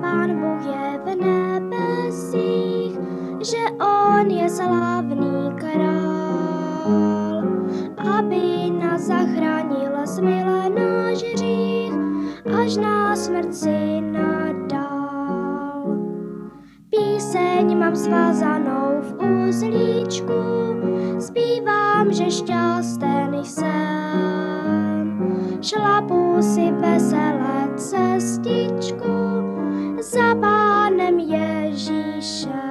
Pán Bůh je v nebesích, že on je slavný král, aby nás zachránil, smil náš hřích, až na smrt syna dal. Píseň mám svázanou v uzlíčku, zpívám, že šťasten jsem. Šlapu si vesele cestičku za Pánem Ježíšem.